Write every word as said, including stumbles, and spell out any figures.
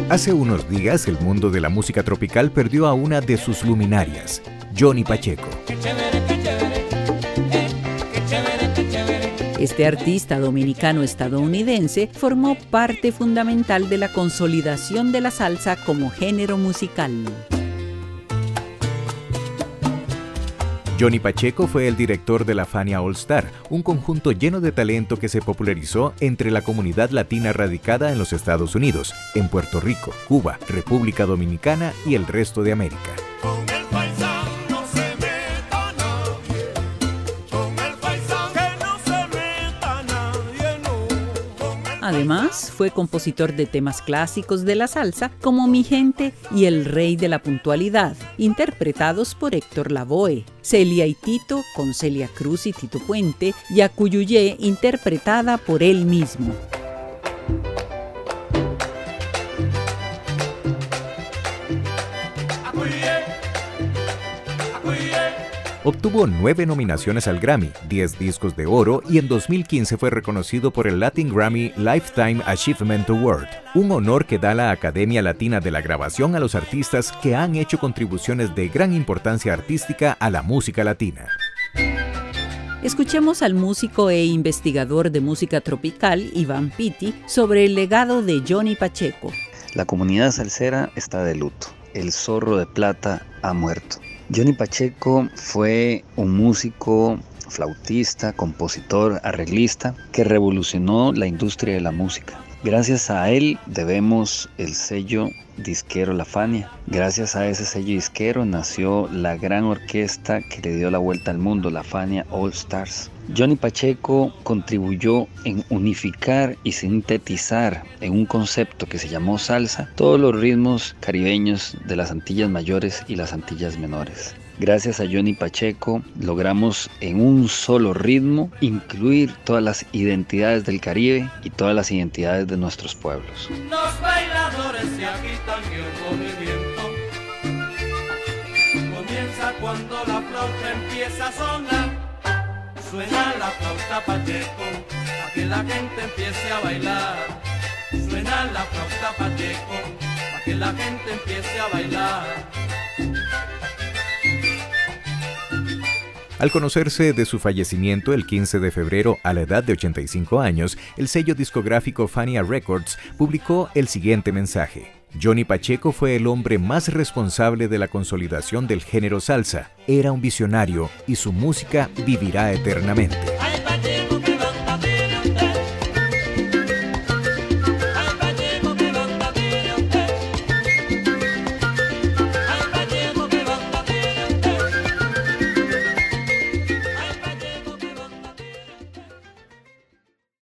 Hace unos días, el mundo de la música tropical perdió a una de sus luminarias, Johnny Pacheco. Este artista dominicano-estadounidense formó parte fundamental de la consolidación de la salsa como género musical. Johnny Pacheco fue el director de la Fania All Star, un conjunto lleno de talento que se popularizó entre la comunidad latina radicada en los Estados Unidos, en Puerto Rico, Cuba, República Dominicana y el resto de América. Además, fue compositor de temas clásicos de la salsa como Mi Gente y El Rey de la Puntualidad, interpretados por Héctor Lavoe, Celia y Tito con Celia Cruz y Tito Puente, y Acuyuyé, interpretada por él mismo. Obtuvo nueve nominaciones al Grammy, diez discos de oro y en dos mil quince fue reconocido por el Latin Grammy Lifetime Achievement Award, un honor que da la Academia Latina de la Grabación a los artistas que han hecho contribuciones de gran importancia artística a la música latina. Escuchemos al músico e investigador de música tropical, Iván Pitti, sobre el legado de Johnny Pacheco. La comunidad salsera está de luto. El zorro de plata ha muerto. Johnny Pacheco fue un músico, flautista, compositor, arreglista que revolucionó la industria de la música. Gracias a él debemos el sello disquero La Fania. Gracias a ese sello disquero nació la gran orquesta que le dio la vuelta al mundo, la Fania All Stars. Johnny Pacheco contribuyó en unificar y sintetizar en un concepto que se llamó salsa todos los ritmos caribeños de las Antillas Mayores y las Antillas Menores. Gracias a Johnny Pacheco logramos en un solo ritmo incluir todas las identidades del Caribe y todas las identidades de nuestros pueblos. Los bailadores se agitan y el movimiento comienza cuando la flauta empieza a sonar. Suena la flauta Pacheco, para que la gente empiece a bailar. Suena la flauta Pacheco, para que la gente empiece a bailar. Al conocerse de su fallecimiento el quince de febrero a la edad de ochenta y cinco años, el sello discográfico Fania Records publicó el siguiente mensaje. Johnny Pacheco fue el hombre más responsable de la consolidación del género salsa. Era un visionario y su música vivirá eternamente.